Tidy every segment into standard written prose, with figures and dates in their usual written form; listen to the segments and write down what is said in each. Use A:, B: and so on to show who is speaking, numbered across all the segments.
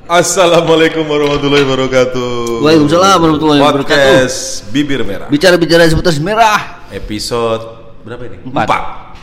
A: Assalamualaikum warahmatullahi wabarakatuh.
B: Waalaikumsalam warahmatullahi wabarakatuh.
A: Podcast Bibir Merah.
B: Bicara-bicara seputar merah.
A: Episode berapa ini?
B: 4.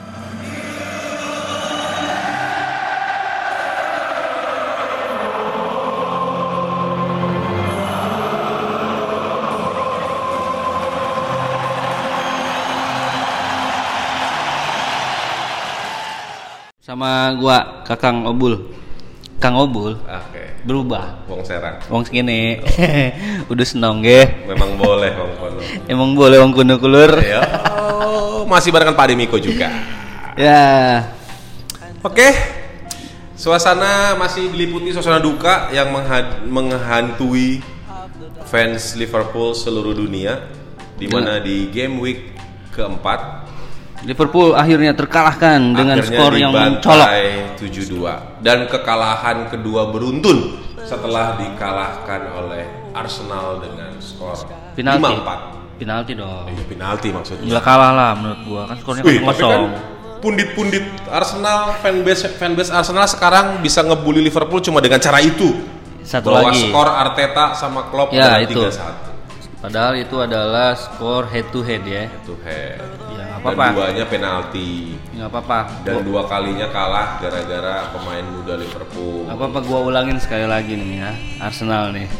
B: Sama gua Kakang Obul. Kang Obul.
A: Oke.
B: Berubah.
A: Wong Serang.
B: Wong segini. Udah senong ge.
A: Memang boleh Wong Kono.
B: Emang boleh wong kuno kulur.
A: Ya. Masih barengan Pak Demiko juga.
B: Ya.
A: Oke. Suasana masih diliputi suasana duka yang menghantui fans Liverpool seluruh dunia, di mana di game week keempat
B: Liverpool akhirnya terkalahkan dengan skor yang mencolok
A: 7-2 dan kekalahan kedua beruntun setelah dikalahkan oleh Arsenal dengan skor
B: penalti.
A: 5-4.
B: Penalti dong.
A: Iya, penalti maksudnya.
B: Nggak kalah lah menurut gua, kan skornya
A: Tapi
B: 0-0.
A: kan pundit-pundit Arsenal, fanbase Arsenal sekarang bisa ngebully Liverpool cuma dengan cara itu.
B: Satu
A: bahwa
B: lagi.
A: skor Arteta sama Klopp
B: Ya,
A: dengan
B: itu.
A: 3-1.
B: Padahal itu adalah skor head to head ya.
A: Head to head.
B: Ya nggak
A: Dan
B: apa-apa.
A: duanya penalti.
B: Nggak apa-apa.
A: Dan dua kalinya kalah gara-gara pemain muda Liverpool.
B: Nggak apa-apa, gua ulangin sekali lagi nih ya, Arsenal nih.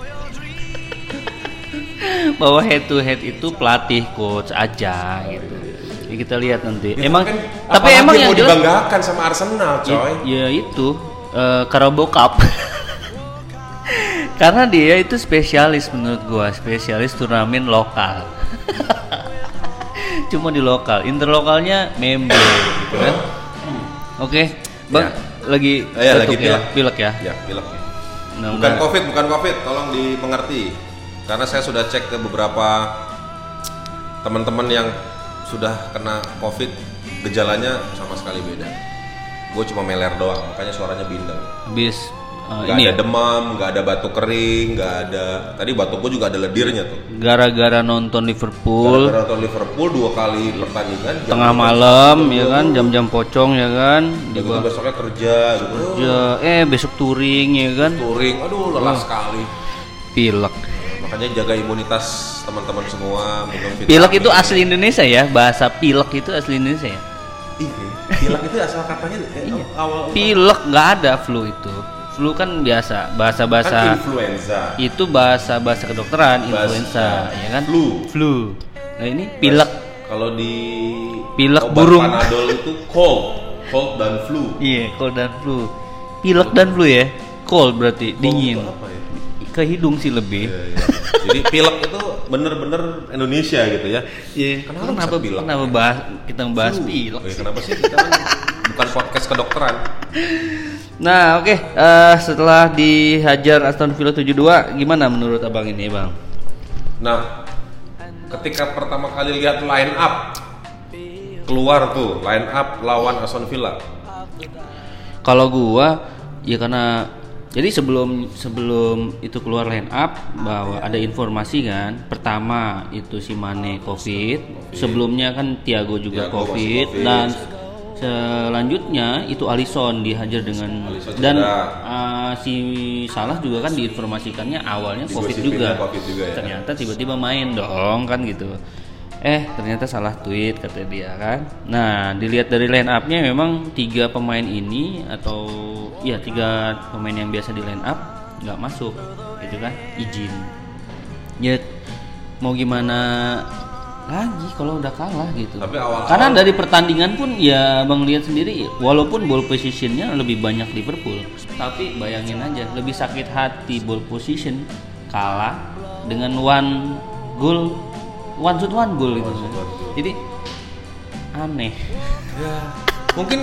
B: Bahwa head to head itu pelatih coach aja gitu. Ya, kita lihat nanti.
A: Ya,
B: Emang
A: kan,
B: tapi emang yang
A: mau
B: jelas
A: dibanggakan sama Arsenal, coy.
B: ya itu Carabao Cup. Karena dia itu spesialis menurut gua, spesialis turnamen lokal. Cuma di lokal, interlokalnya member gitu kan. Oke, Bang, lagi
A: lagi
B: pilek ya.
A: Ya, pilek.
B: Nah,
A: bukan COVID, tolong dimengerti. Karena saya sudah cek ke beberapa teman-teman yang sudah kena COVID, gejalanya sama sekali beda. Gue cuma meler doang, makanya suaranya bindeng.
B: Habis
A: Nggak ada demam, nggak ada batuk kering, nggak ada. Tadi batuk gue juga ada ledirnya tuh.
B: gara-gara nonton Liverpool.
A: Gara-gara nonton Liverpool 2 kali pertandingan.
B: Tengah malam ya kan, jam-jam pocong ya kan.
A: Di besoknya kerja gitu.
B: Besok touring ya kan.
A: Touring, aduh lelah sekali.
B: Pilek.
A: Makanya jaga imunitas teman-teman semua, minum vitamin.
B: Pilek itu asli Indonesia ya, bahasa pilek itu asli Indonesia ya.
A: Iya, pilek itu asal katanya awal.
B: Pilek nggak ada flu itu. Flu kan biasa, bahasa-bahasa
A: Kan influenza.
B: itu bahasa-bahasa kedokteran, influenza ya kan. Flu. Nah ini pilek.
A: Kalau di
B: Pilek
A: obat
B: burung.
A: Panadol itu cold dan flu.
B: Iya, cold dan flu. Pilek dan flu ya. Cold berarti dingin.
A: Apa ya?
B: Ke hidung sih lebih.
A: Iya. Jadi pilek itu bener-bener Indonesia gitu ya.
B: Iya.
A: Kenapa pilek?
B: Kita membahas pilek?
A: Ya, kenapa sih kita kan bukan podcast kedokteran?
B: Nah, oke. Setelah dihajar Aston Villa 7-2, gimana menurut Abang ini, Bang?
A: Nah, ketika pertama kali lihat line up keluar tuh line up lawan Aston Villa.
B: Kalau gua ya karena jadi sebelum itu keluar line up bahwa ada informasi kan, pertama itu si Mane COVID. Sebelumnya kan Thiago juga COVID dan selanjutnya itu Alisson dihajar dengan dan si Salah juga kan diinformasikannya awalnya COVID juga ya. Ternyata tiba-tiba main dong kan gitu. Ternyata salah tweet kata dia kan. Nah, dilihat dari line up-nya memang 3 pemain ini atau ya 3 pemain yang biasa di line up nggak masuk gitu kan, izin. Ya mau gimana lagi kalau udah kalah gitu.
A: Tapi awal-awal,
B: karena dari pertandingan pun ya Bang lihat sendiri, walaupun ball positionnya lebih banyak Liverpool, tapi bayangin aja lebih sakit hati ball position kalah dengan one shoot one goal gitu. Jadi aneh.
A: Ya, mungkin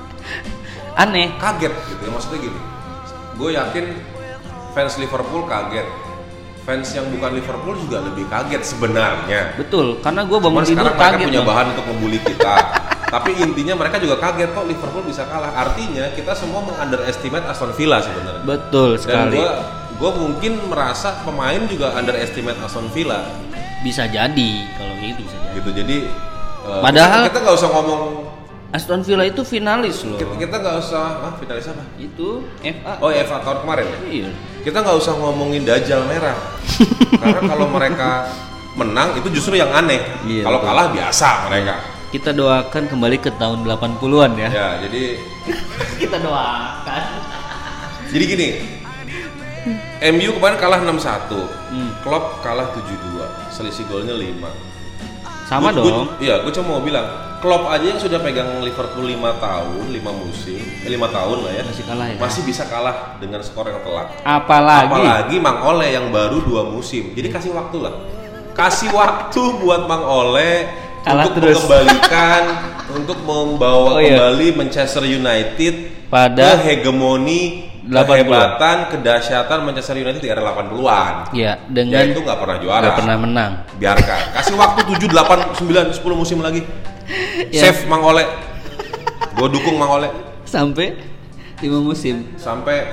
B: aneh,
A: kaget gitu ya, maksudnya gini. Gue yakin fans Liverpool kaget. Fans yang bukan Liverpool juga lebih kaget sebenarnya.
B: Betul, karena gue bangun tidur
A: mereka
B: kaget.
A: Punya bahan untuk membuli kita. Tapi intinya mereka juga kaget kok Liverpool bisa kalah. Artinya kita semua mengunderestimate Aston Villa sebenarnya.
B: Betul sekali.
A: Dan gue mungkin merasa pemain juga underestimate Aston Villa.
B: Bisa jadi kalau gitu bisa jadi.
A: Gitu, jadi
B: padahal
A: kita nggak usah ngomong
B: Aston Villa itu finalis loh.
A: Kita nggak usah finalis apa?
B: Itu FA.
A: Oh, FA tahun kemarin ya?
B: Iya.
A: Kita nggak usah ngomongin Dajjal merah. Karena kalau mereka menang itu justru yang aneh.
B: Iya,
A: Kalau
B: betul.
A: kalah biasa mereka.
B: Kita doakan kembali ke tahun 80-an ya.
A: Ya, jadi
B: Kita doakan.
A: jadi gini. MU kemarin kalah 6-1. Klopp kalah 7-2. Selisih golnya 5.
B: Sama dong.
A: Iya, gue cuma mau bilang, Klopp aja yang sudah pegang Liverpool 5 tahun, 5 musim, 5 tahun lah ya.
B: Masih kalah ya.
A: Masih bisa kalah dengan skor yang telak.
B: Apalagi
A: Mang Ole yang baru 2 musim. Jadi kasih waktu lah. Kasih waktu buat Mang Ole
B: Kalah
A: untuk
B: terus.
A: mengembalikan untuk membawa
B: Oh, iya.
A: kembali Manchester United
B: Pada
A: ke hegemoni
B: 80-an.
A: kehebatan, kedahsyatan Manchester United di era 80-an.
B: ya
A: Ya
B: dengan
A: itu nggak pernah juara.
B: nggak pernah menang.
A: Biarkan. Kasih waktu 7, 8, 9, 10 musim lagi.
B: Ya.
A: Save Mang Ole. Gue dukung Mang Ole
B: Sampai 5 musim.
A: sampai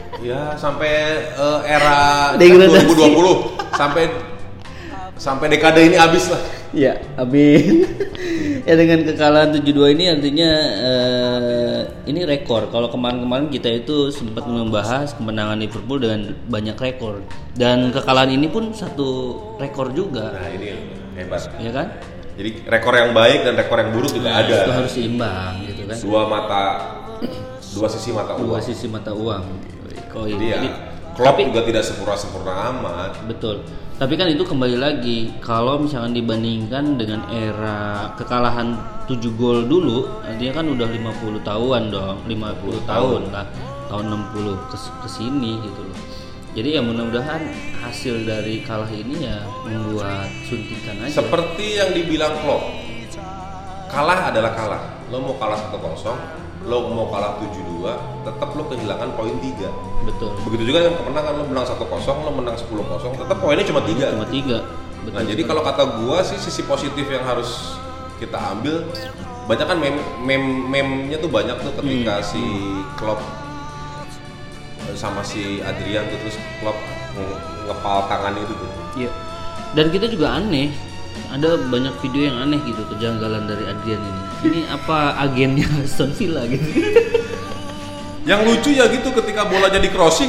A: era
B: Degradasi.
A: 2020 sampai dekade ini habis lah.
B: Ya, amin. Ya dengan kekalahan 7-2 ini artinya ini rekor. Kalau kemarin-kemarin kita itu sempat membahas kemenangan Liverpool dengan banyak rekor. Dan kekalahan ini pun satu rekor juga,
A: Nah ini hebat.
B: ya kan?
A: Jadi rekor yang baik dan rekor yang buruk juga ada.
B: Itu harus seimbang gitu kan.
A: Dua sisi mata
B: Dua
A: uang.
B: sisi mata uang. Oh,
A: Jadi ya,
B: jadi
A: Klopp
B: tapi
A: juga tidak sempurna amat.
B: betul. Tapi kan itu kembali lagi kalau misalkan dibandingkan dengan era kekalahan 7 gol dulu, artinya kan udah 50 tahunan dong, 50 tahun lah. Tahun 60 ke sini gitu loh. Jadi ya mudah-mudahan hasil dari kalah ini ya membuat suntikan aja.
A: Seperti yang dibilang Klopp, kalah adalah kalah. Lo mau kalah 1-0, lo mau kalah 7-2, tetap lo kehilangan poin 3.
B: Betul.
A: Begitu juga yang kemenangan, lo menang 1-0, lo menang 10-0, tetap poinnya cuma 3.
B: Cuma 3. Betul.
A: Nah, jadi kalau kata gua sih sisi positif yang harus kita ambil, banyak kan meme-nya tuh banyak tuh ketika si Klopp sama si Adrian tuh, terus Klopp ngepal tangan itu tuh.
B: Iya. Dan kita juga aneh. Ada banyak video yang aneh gitu, kejanggalan dari Adrian ini. Ini apa agennya Aston Villa gitu.
A: Yang lucu ya gitu ketika bola jadi crossing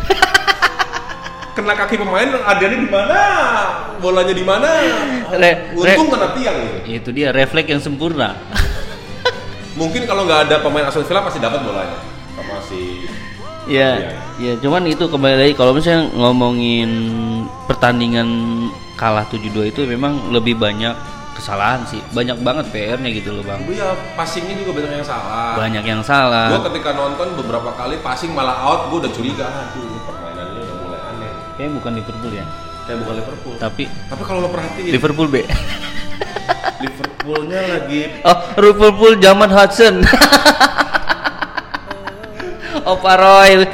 A: kena kaki pemain, Adriannya di mana? Bolanya di mana? Untung kena tiang gitu.
B: Itu dia refleks yang sempurna.
A: Mungkin kalau nggak ada pemain Aston Villa pasti dapat bolanya sama si
B: Iya, ya cuman itu kembali lagi kalau misalnya ngomongin pertandingan kalah 7-2 itu memang lebih banyak kesalahan sih. Banyak banget PR-nya gitu loh, Bang.
A: Iya, passingnya juga banyak yang salah.
B: Banyak yang salah.
A: Gue ketika nonton beberapa kali passing malah out, gue udah curiga, aduh ini permainannya udah mulai aneh.
B: Kayak bukan Liverpool ya.
A: Kayak bukan Liverpool.
B: Tapi
A: kalau lo perhatiin,
B: Liverpool B.
A: Liverpoolnya lagi
B: Oh, Liverpool zaman Hudson. Opa Roy.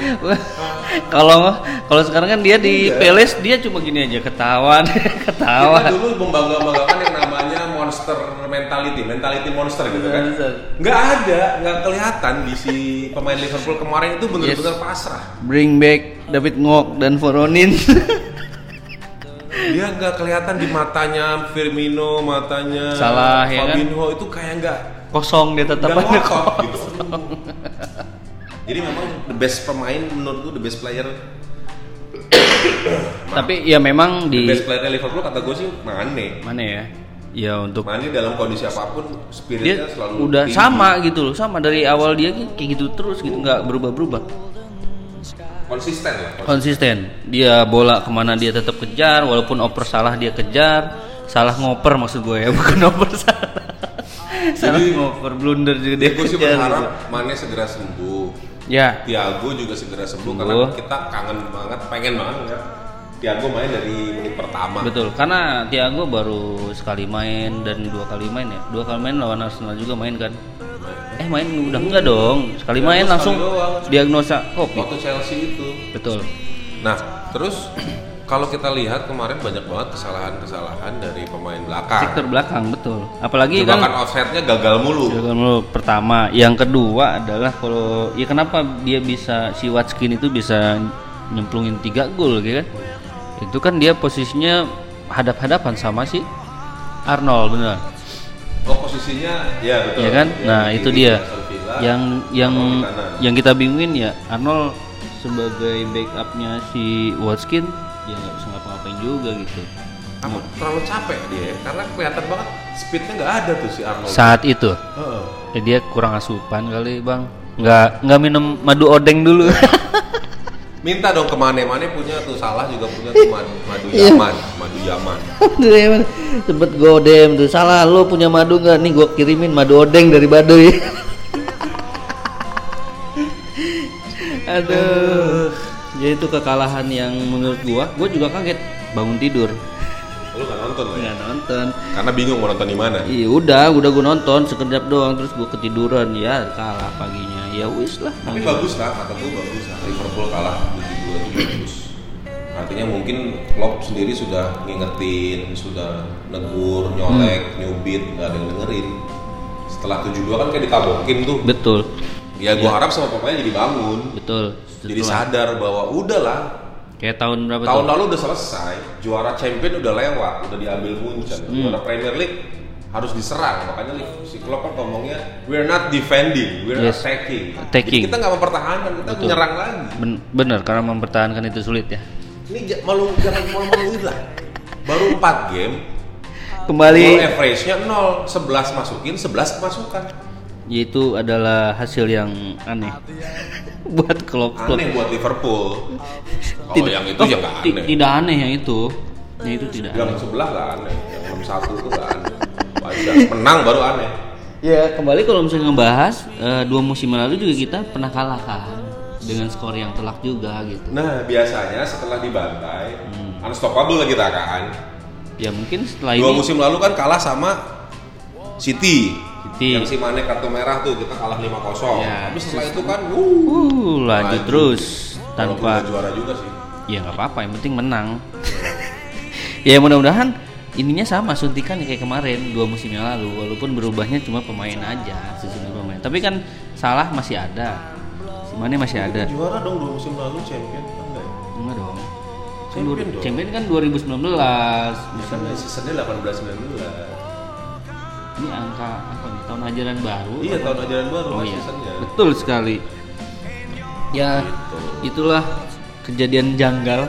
B: Kalau sekarang kan dia di Palace dia cuma gini aja ketawa.
A: kita dulu membangga-banggakan yang namanya monster mentality monster gitu kan. Nggak kelihatan di si pemain Liverpool kemarin itu benar-benar pasrah.
B: Bring back David Ngok dan Voronin.
A: Dia nggak kelihatan di matanya Firmino, matanya
B: Salah, ya kan?
A: Fabinho itu kayak nggak
B: Kosong dia tetap
A: nggak
B: aja
A: ngotot
B: kosong.
A: gitu. Jadi memang the best pemain menurut gue, the best player.
B: Tapi ya memang
A: The
B: di
A: best player Liverpool kata gue sih Mane.
B: mana ya? Ya untuk
A: Mane dalam kondisi apapun spiritnya
B: dia
A: selalu
B: udah
A: tinggi.
B: sama gitu loh, sama dari awal dia kayak gitu terus gitu, nggak berubah-berubah.
A: Konsisten lah.
B: Konsisten. Dia bola kemana dia tetap kejar, walaupun oper salah dia kejar, salah ngoper maksud gue ya, bukan oper salah. Salah ngoper blunder juga dia
A: Gue sih
B: kejar.
A: berharap
B: gitu.
A: Mane segera sembuh.
B: Ya,
A: Thiago juga segera sembuh karena kita kangen banget, pengen banget ya Thiago main dari menit pertama.
B: betul. Karena Thiago baru sekali main dan 2 kali main ya. 2 kali main lawan Arsenal juga main kan. Main udah enggak dong. Sekali
A: Ya,
B: main
A: sekali
B: langsung
A: doang.
B: diagnosa COVID.
A: Waktu Chelsea itu.
B: Betul.
A: Nah, terus kalau kita lihat kemarin banyak banget kesalahan-kesalahan dari pemain belakang.
B: Sektor belakang betul. Apalagi
A: Jebakan
B: kan
A: offside-nya gagal mulu.
B: pertama, yang kedua adalah kalau ya kenapa dia bisa si Watkins itu bisa nyemplungin 3 gol gitu kan? Itu kan dia posisinya hadap-hadapan sama si Arnold benar.
A: Oh, posisinya ya betul.
B: Ya kan? Nah, itu dia.
A: Aston Villa,
B: Yang
A: Arnold di kanan.
B: yang kita bingungin ya Arnold sebagai backupnya si Watkins dia nggak bisa ngapa-ngapain juga gitu.
A: Apa terlalu capek dia ya? Karena kelihatan banget speednya nggak ada tuh si Arnold.
B: Saat itu
A: Heeh.
B: ya dia kurang asupan kali bang, nggak minum madu odeng dulu.
A: Minta dong ke Mane punya tuh, Salah juga punya tuh madu Yaman, madu Yaman.
B: Sempet godem tuh, Salah lo punya madu nggak? Nih gue kirimin madu odeng dari Baduy. Aduh, ya itu kekalahan yang menurut gua juga kaget bangun tidur.
A: Lu nggak nonton lah ya?
B: Nggak nonton.
A: Karena bingung mau nonton di mana.
B: Iya udah gua nonton sekejap doang terus gua ketiduran ya kalah paginya. Ya wis lah.
A: Tapi bagus lah, kataku bagus lah. Liverpool kalah 7-2 itu bagus. Artinya mungkin Klopp sendiri sudah ngingetin, sudah negur, nyolek, nyubit, nggak ada yang dengerin. Setelah 7-2 kan kayak ditabokin tuh.
B: Betul.
A: Ya gua harap sama pemainnya jadi bangun.
B: Betul.
A: Jadi sadar bahwa udahlah.
B: Kayak tahun berapa
A: Tahun
B: tuh?
A: lalu udah selesai, juara champion udah lewat, udah diambil Munchen. Juara Premier League harus diserang, makanya si Klopp kan ngomongnya we're not defending, we're
B: Yes.
A: attacking.
B: Attacking.
A: Jadi kita nggak mempertahankan, kita
B: Betul.
A: menyerang lagi.
B: Bener karena mempertahankan itu sulit ya.
A: Ini jangan malu-maluin lah. Baru 4 game,
B: Kembali
A: goal average-nya 0, 11 masukin, 11 kemasukan.
B: yaitu adalah hasil yang aneh buat Klopp.
A: Aneh buat Liverpool. Kalau yang itu ya nggak aneh.
B: Tidak aneh yang itu. Yang itu tidak
A: Yang
B: aneh.
A: sebelah nggak aneh, yang 6-1 itu nggak aneh. Wajar, menang baru aneh.
B: Ya kembali kalau misalnya ngebahas 2 musim lalu juga kita pernah kalah kan dengan skor yang telak juga gitu.
A: Nah, biasanya setelah dibantai, unstoppable kita kan.
B: Ya mungkin setelah
A: 2
B: ini
A: musim lalu kan kalah sama City.
B: City.
A: Yang si Mane kartu merah tuh kita kalah 5-0.
B: Ya,
A: Tapi setelah itu kan
B: lanjut terus
A: Walaupun
B: tanpa
A: nggak juara juga sih.
B: ya nggak apa-apa yang penting menang. Ya mudah-mudahan ininya sama suntikan kayak kemarin 2 musim yang lalu walaupun berubahnya cuma pemain aja susunan pemain. Tapi kan Salah masih ada. Si Mane masih ada.
A: Juara dong 2 musim lalu champion kan enggak ya?
B: Enggak dong.
A: Champion dong.
B: Champion kan 2019.
A: Misalnya seasonnya 18-19.
B: Ini angka apa nih? Tahun ajaran baru?
A: Iya, tahun ajaran baru
B: Oh iya.
A: seasonnya.
B: Betul sekali. Ya, itulah kejadian janggal.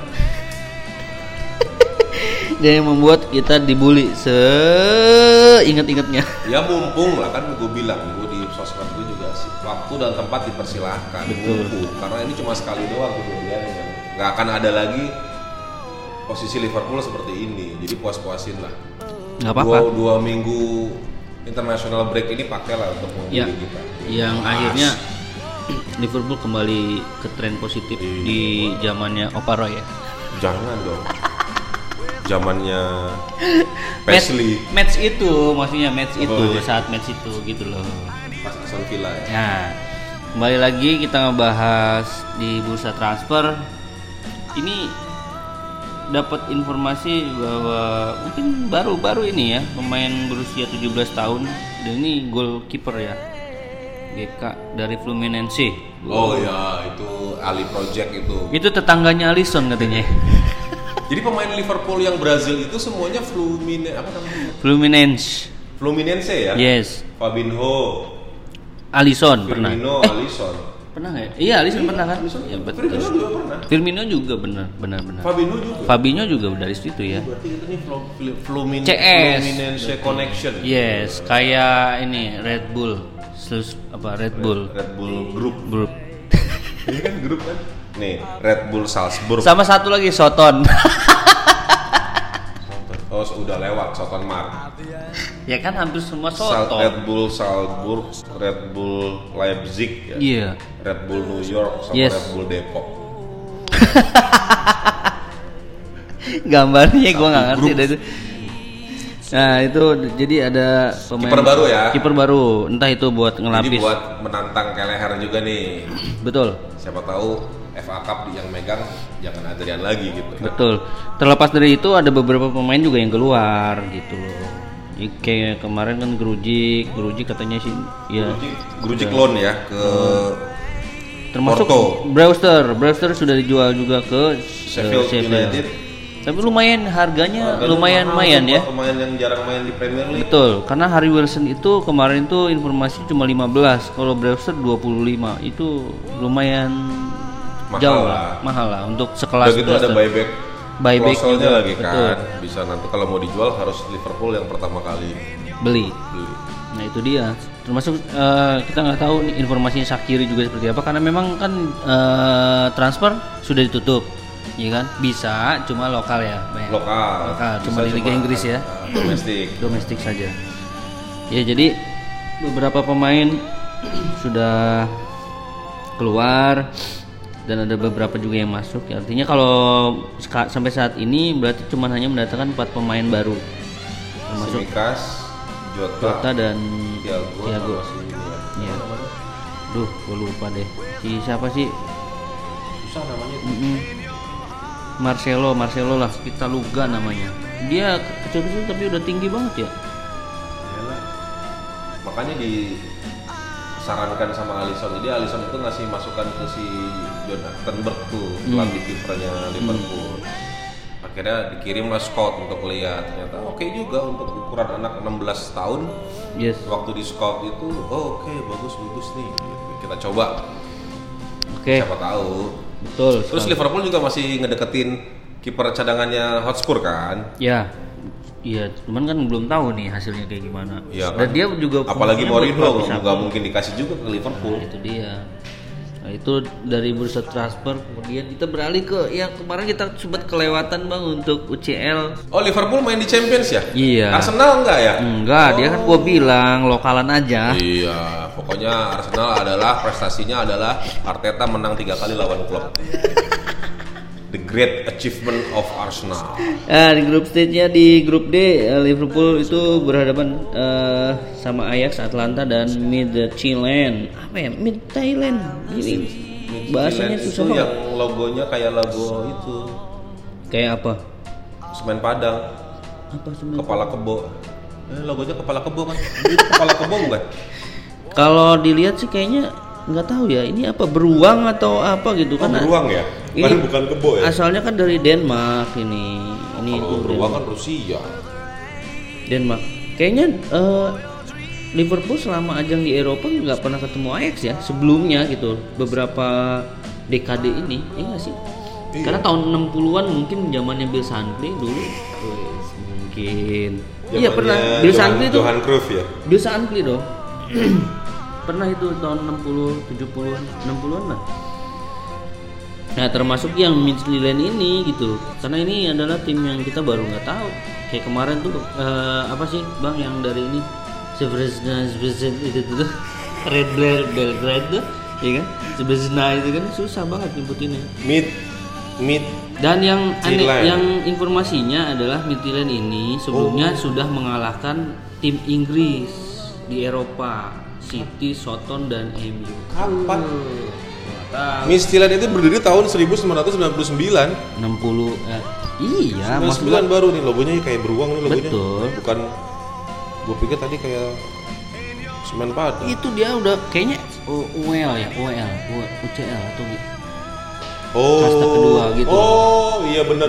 B: Dia yang membuat kita dibully seingat-ingatnya.
A: Ya mumpung lah kan gue bilang, gue di sosmed gue juga sih waktu dan tempat dipersilahkan.
B: Betul.
A: Mumpung, karena ini cuma sekali doang kejadiannya. Nggak akan ada lagi posisi Liverpool seperti ini. Jadi puas-puasin lah.
B: Nggak apa-apa.
A: 2 minggu international break ini pakailah untuk
B: Ya,
A: menghibur kita.
B: yang akhirnya Liverpool kembali ke tren positif di zamannya Oparoy ya.
A: Jangan dong. Zamannya Paisley
B: Match itu, maksudnya match
A: Oh,
B: itu,
A: iya.
B: saat match itu gitu loh.
A: pas Aston Villa ya.
B: Nah, kembali lagi kita ngebahas di bursa transfer. Ini dapat informasi bahwa mungkin baru-baru ini ya pemain berusia 17 tahun dan ini goalkeeper ya GK dari Fluminense.
A: Oh ya, itu Ali Project itu.
B: Itu tetangganya Alisson katanya.
A: Jadi pemain Liverpool yang Brazil itu semuanya
B: Fluminense.
A: Fluminense ya?
B: Yes.
A: Fabinho,
B: Alisson pernah.
A: Firmino, Alisson.
B: Pernah nggak ya? Iya, Alisson pernah kan? Ya betul.
A: Firmino juga pernah.
B: Firmino juga benar.
A: Fabinho juga.
B: Fabinho juga dari situ ya.
A: Berarti itu nih
B: CS.
A: Fluminense Connection.
B: Yes, kayak ini Red Bull. Red Bull
A: Red Bull Group.
B: Group.
A: Ini kan grup kan? Nih, Red Bull Salzburg.
B: Sama satu lagi Soton.
A: Oh, udah lewat Soton Mar.
B: Ya kan hampir semua Soton.
A: Red Bull Salzburg, Red Bull Leipzig ya.
B: Iya.
A: Red Bull New York sama
B: Yes.
A: Red Bull Depok.
B: Gambarnya gua nggak ngerti
A: grup.
B: deh itu. Nah itu jadi ada pemain
A: Kiper baru ya?
B: Kiper baru, entah itu buat
A: Jadi
B: ngelapis.
A: buat menantang Kelleher juga nih.
B: Betul.
A: Siapa tahu FA Cup yang megang jangan Adrian lagi gitu.
B: Betul. Terlepas dari itu ada beberapa pemain juga yang keluar gitu loh. Kayak kemarin kan Grujic katanya sih ya.
A: Grujic loan ya ke
B: Termasuk
A: Porto.
B: Brewster sudah dijual juga ke
A: Sheffield United.
B: Tapi lumayan harganya lumayan ya.
A: Pemain yang jarang main di Premier League.
B: Betul, karena Harry Wilson itu kemarin tuh informasi cuma 15, kalau Brewster 25. Itu lumayan mahal lah untuk sekelas.
A: Udah gitu ada buyback
B: juga
A: lagi kan. Betul. Bisa nanti kalau mau dijual harus Liverpool yang pertama kali
B: beli. Nah itu dia. Termasuk kita nggak tahu nih informasinya Shaqiri juga seperti apa, karena memang kan transfer sudah ditutup. Iya kan, bisa cuma lokal ya, lokal cuma di Liga Inggris ya, domestik saja ya. Jadi beberapa pemain sudah keluar dan ada beberapa juga yang masuk ya. Artinya kalau sampai saat ini berarti cuma hanya mendatangkan 4 pemain baru, termasuk
A: Tsimikas,
B: Jota dan Thiago ya. Duh, gue lupa deh siapa sih,
A: susah namanya.
B: Marcelo lah, Pitaluga namanya. Dia kecil-kecil tapi udah tinggi banget ya.
A: Yalah. Makanya disarankan sama Alisson. Jadi Alisson itu ngasih masukan ke si John Attenberg tuh, pelatih kipernya Liverpool. Akhirnya dikirimlah scout untuk lihat, ternyata oke juga untuk ukuran anak 16 tahun.
B: Yes.
A: Waktu di scout itu, oke, bagus nih. Kita coba.
B: Oke.
A: Siapa tahu.
B: Betul.
A: Terus sekali. Liverpool juga masih ngedeketin kiper cadangannya Hotspur kan?
B: Ya. Iya, cuman kan belum tahu nih hasilnya kayak gimana.
A: Ya,
B: dan
A: kan?
B: dia juga
A: apalagi Mourinho nggak mungkin dikasih juga ke Liverpool.
B: Nah, itu dia. Nah, itu dari bursa transfer, kemudian kita beralih ke yang kemarin kita sempat kelewatan Bang untuk UCL.
A: Oh, Liverpool main di Champions ya?
B: Iya.
A: Arsenal enggak ya?
B: Enggak, dia kan gua bilang lokalan aja.
A: Iya, pokoknya Arsenal adalah prestasinya adalah Arteta menang 3 kali lawan Klopp. The great achievement of Arsenal.
B: Di grup stage-nya, di grup D, Liverpool itu berhadapan sama Ajax, Atlanta dan Midtjylland. Apa ya? Midtjylland. Ini bahasanya susah banget.
A: Yang logonya kayak logo itu.
B: Kayak apa?
A: Semen Padang.
B: Apa semen?
A: Kepala kebo. Logonya kepala kebo kan? Itu kepala kebo bukan?
B: Kalau dilihat sih kayaknya nggak tahu ya, ini apa, beruang atau apa gitu kan?
A: Beruang ya?
B: Ini
A: bukan kebo ya?
B: Asalnya kan dari Denmark ini.
A: Kalau beruang kan Rusia.
B: Denmark. Kayaknya Liverpool selama ajang di Eropa nggak pernah ketemu Ajax ya sebelumnya gitu, beberapa dekade ini, ya nggak sih? Iya. Karena tahun 60-an mungkin zamannya Bill Shankly dulu, mungkin. Iya pernah. Bill Shankly itu.
A: Johan Cruyff ya?
B: Bill Shankly dong. Pernah itu tahun 60, 70-an, 60-an lah. Nah termasuk yang Midtjylland ini gitu, karena ini adalah tim yang kita baru nggak tahu. Kayak kemarin tuh apa sih Bang yang dari ini Zvezda itu tuh Red Bull Belgrade tuh, ya kan? Zvezda itu kan susah banget nyebutinnya. Dan yang aneh, yang informasinya adalah Midtjylland ini sebelumnya sudah mengalahkan tim Inggris di Eropa, City, Soton dan MU.
A: Kapan? Midtjylland itu berdiri tahun 1999.
B: 60 iya,
A: 99 baru nih, logonya kayak beruang nih logonya.
B: Betul.
A: Bukan, gue pikir tadi kayak semen Padang.
B: Itu dia udah kayaknya UCL atau gitu. Kasta kedua gitu.
A: Oh, iya benar.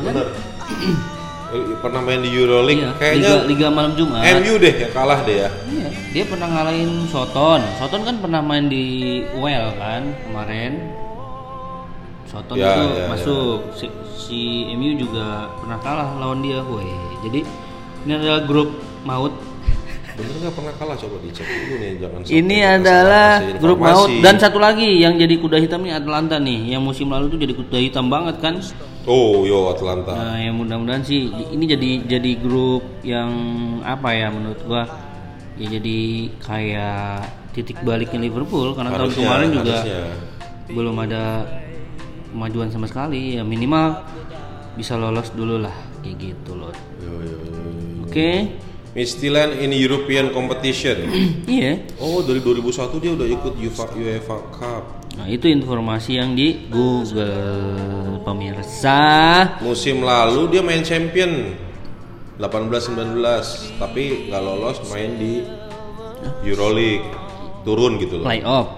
A: Pernah main di Euroleague,
B: iya,
A: kayaknya
B: Liga malam Jumat.
A: MU deh yang kalah deh ya.
B: Iya, dia pernah ngalahin Soton. Soton kan pernah main di UEL kan kemarin. Soton
A: ya,
B: itu
A: ya,
B: masuk. Ya. Si MU juga pernah kalah lawan dia, woi. Jadi ini adalah grup maut.
A: Bener nggak pernah kalah, coba dicek dulu nih, jangan sampai.
B: Ini adalah grup maut, dan satu lagi yang jadi kuda hitam nih Atlanta nih, yang musim lalu tuh jadi kuda hitam banget kan.
A: Oh, yo Atlanta.
B: Nah, yang mudah-mudahan sih ini jadi grup yang apa ya, menurut gua ya jadi kayak titik baliknya Liverpool, karena tahun kemarin juga belum ada kemajuan sama sekali, ya minimal bisa lolos dulu lah kayak gitu loh. Oke.
A: Midtjylland in European competition.
B: Iya.
A: Oh, dari 2001 dia udah ikut UEFA Cup.
B: Nah, itu informasi yang di Google, pemirsa.
A: Musim lalu dia main champion 18-19, tapi nggak lolos main di Euroleague, turun gitu loh.
B: Playoff.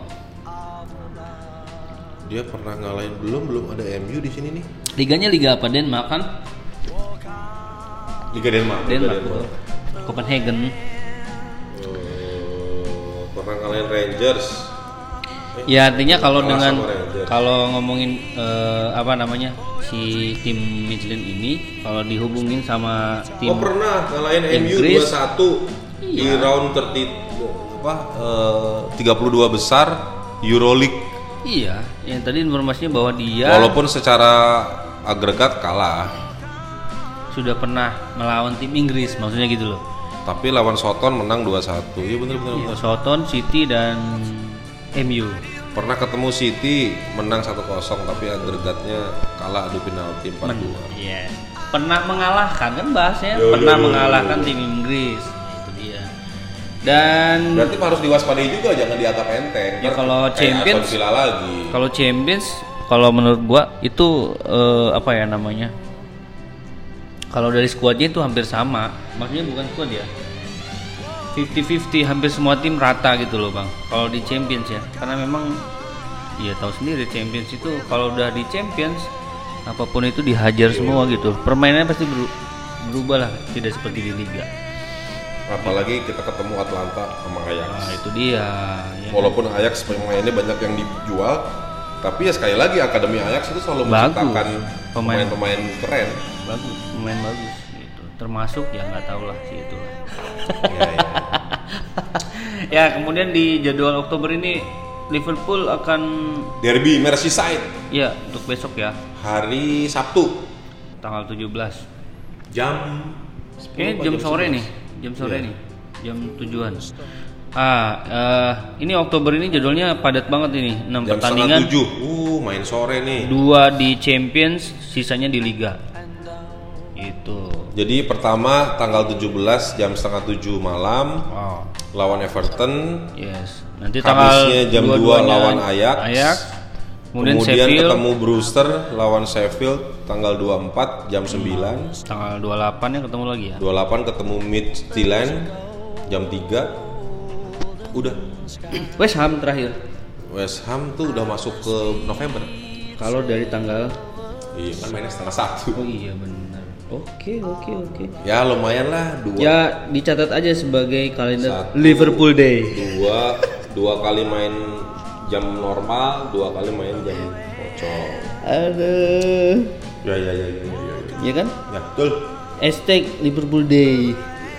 A: Dia pernah ngalahin belum ada MU di sini nih.
B: Liganya liga apa, Denmark kan?
A: Liga Denmark.
B: Betul. Copenhagen.
A: Pernah ngalahin Rangers.
B: Ya artinya kalau
A: kalah
B: dengan
A: sama Rangers.
B: kalau ngomongin si tim Michelin ini kalau dihubungin sama tim
A: pernah ngalahin MU
B: Inggris.
A: 2-1 di round 32 besar Euroleague.
B: Iya, yang tadi informasinya bahwa dia
A: Walaupun secara agregat kalah,
B: sudah pernah melawan tim Inggris, maksudnya gitu loh.
A: tapi lawan Soton menang 2-1. Iya bener.
B: Southampton, City dan MU.
A: Pernah ketemu City menang 1-0 tapi agregatnya kalah adu penalti 4-2.
B: Iya. Pernah mengalahkan kan bahasnya, mengalahkan tim Inggris. Itu dia. Dan
A: Berarti harus diwaspadai juga, jangan dianggap enteng.
B: ya kalau Champions,
A: Aston Villa lagi.
B: kalau Champions, kalau menurut gua itu kalau dari skuadnya itu hampir sama. Maksudnya bukan skuad ya. 50-50, hampir semua tim rata gitu loh bang. Kalau di Champions ya, karena memang ya tahu sendiri Champions itu kalau udah di Champions apapun itu dihajar semua gitu. Permainannya pasti berubah lah, tidak seperti di Liga.
A: Apalagi kita ketemu Atlanta sama Ajax.
B: Nah itu dia. Ya.
A: Walaupun Ajax pemainnya banyak yang dijual, tapi ya sekali lagi akademi Ajax itu selalu menciptakan pemain-pemain keren.
B: Bagus, pemain bagus gitu. Termasuk ya nggak tahu lah sih itu.
A: Iya.
B: Ya kemudian di jadwal Oktober ini Liverpool akan
A: Derby Merseyside
B: ya untuk besok ya
A: hari Sabtu
B: tanggal 17.
A: jam
B: Ini jam sore
A: 11.
B: nih, jam sore
A: Iya.
B: nih, jam 7-an. Ini Oktober ini jadwalnya padat banget ini, 6
A: jam
B: pertandingan.
A: 7. Main sore nih.
B: 2 di Champions, sisanya di Liga. Itu.
A: Jadi pertama tanggal 17 jam setengah 7 malam
B: Wow.
A: lawan Everton.
B: Yes. Nanti
A: Kamisnya
B: tanggal
A: jam 2
B: dua-duanya
A: lawan Ajax.
B: Kemudian
A: Kemudian
B: Sheffield
A: ketemu Brewster lawan Sheffield tanggal 24 jam 9.
B: tanggal 28 ya ketemu lagi ya.
A: 28 ketemu Midtjylland jam 3. Udah.
B: West Ham terakhir.
A: West Ham tuh udah masuk ke November.
B: Kalau dari tanggal
A: Iya kan mainnya setengah 1.
B: Oh iya benar. Oke.
A: Ya lumayan lah 2.
B: Ya dicatat aja sebagai kalender
A: Satu.
B: Liverpool Day.
A: Dua kali main jam normal, 2 kali main jam kocok.
B: Aduh.
A: Ya.
B: Ya kan?
A: Ya betul.
B: Hashtag Liverpool Day.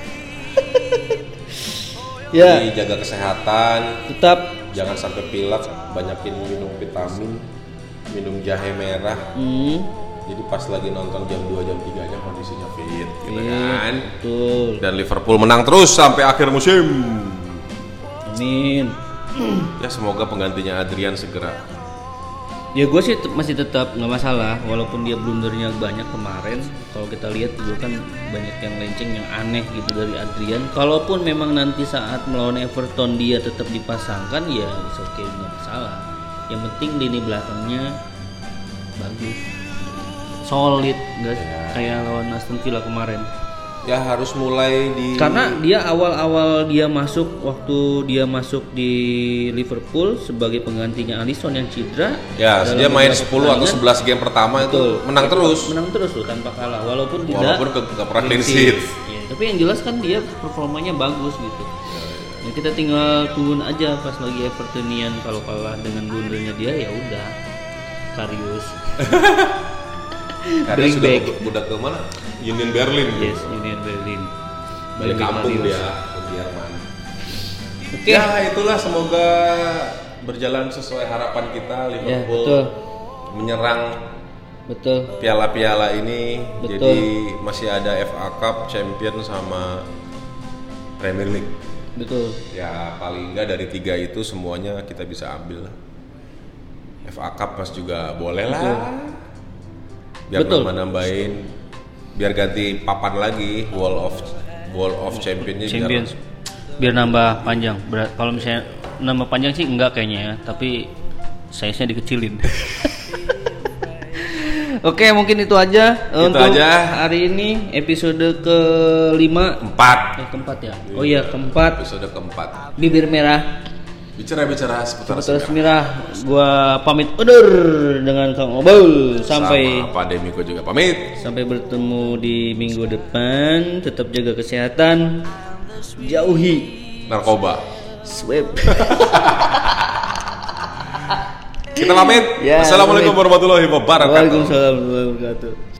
B: Ya,
A: Jadi jaga kesehatan,
B: tetap
A: jangan sampai pilek, banyakin minum vitamin, minum jahe merah. Jadi pas lagi nonton jam 2 jam 3 nya kondisinya fit gitu kan.
B: betul.
A: Dan Liverpool menang terus sampai akhir musim.
B: Amin.
A: Ya semoga penggantinya Adrian segera.
B: Ya gue sih masih tetap nggak masalah walaupun dia blundernya banyak kemarin. Kalau kita lihat juga kan banyak yang lenceng yang aneh gitu dari Adrian. Kalaupun memang nanti saat melawan Everton dia tetap dipasangkan ya oke nggak masalah. Yang penting lini belakangnya bagus, solid, nggak kayak lawan Aston Villa kemarin.
A: Ya harus mulai di
B: Karena dia awal-awal waktu dia masuk di Liverpool sebagai penggantinya Alisson yang cedera.
A: ya
B: dalam
A: dia main
B: beberapa
A: 10 atau 11 game pertama
B: Betul.
A: itu menang terus.
B: Menang terus loh tanpa kalah walaupun tidak
A: Nggak pernah clean sheet.
B: Ya, tapi yang jelas kan dia performanya bagus gitu. Ya, kita tinggal tungguin aja pas lagi Evertonian kalau kalah dengan blundernya dia ya udah. Karius.
A: Karena
B: Bring
A: sudah
B: back.
A: udah ke mana? Union Berlin.
B: Yes, Union Berlin.
A: Balik kampung
B: Karius.
A: dia ke Jerman.
B: Oke.
A: Ya itulah semoga berjalan sesuai harapan kita Liverpool
B: betul.
A: menyerang
B: Betul.
A: piala-piala ini.
B: Betul.
A: Jadi masih ada FA Cup, Champions sama Premier League.
B: Betul.
A: Ya paling enggak dari 3 itu semuanya kita bisa ambil. FA Cup mas juga boleh lah. Biar
B: Betul.
A: nambahin, biar ganti papan lagi Wall of Champions.
B: Biar nambah panjang. Kalau misalnya nambah panjang sih enggak kayaknya ya, tapi size-nya dikecilin. Oke, mungkin itu aja untuk hari ini episode ke-5.
A: Keempat.
B: Keempat ya. Oh iya, keempat.
A: Episode keempat.
B: Bibir merah.
A: Bicara seputar
B: Terus Mirah, gua pamit undur dengan Kang Obul sampai
A: sama Pak Demiko juga pamit.
B: Sampai bertemu di minggu depan. Tetap jaga kesehatan, jauhi
A: Narkoba.
B: swab.
A: Kita pamit.
B: Ya,
A: Assalamualaikum warahmatullahi wabarakatuh.
B: Waalaikumsalam warahmatullahi wabarakatuh.